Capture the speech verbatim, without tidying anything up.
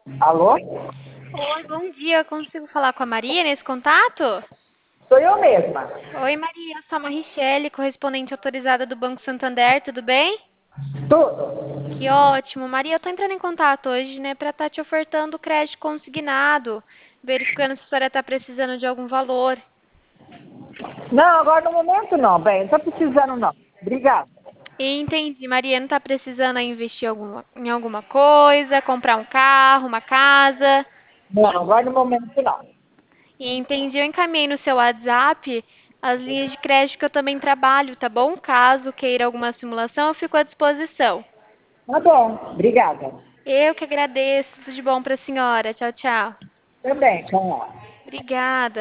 Alô? Oi, bom dia. Eu consigo falar com a Maria nesse contato? Sou eu mesma. Oi, Maria. Eu sou a Marichele, correspondente autorizada do Banco Santander. Tudo bem? Tudo. Que ótimo. Maria, eu tô entrando em contato hoje, né, pra estar te ofertando crédito consignado, verificando se a senhora tá precisando de algum valor. Não, agora no momento não, bem, não tô precisando não. Obrigada. E entendi, Maria, não tá precisando aí investir alguma- em alguma coisa, comprar um carro, uma casa? Não, agora no momento não. E entendi, eu encaminhei no seu WhatsApp as linhas de crédito que eu também trabalho, tá bom? Caso queira alguma simulação, eu fico à disposição. Tá bom, obrigada. Eu que agradeço, tudo de bom para a senhora. Tchau, tchau. Também, tchau. Obrigada.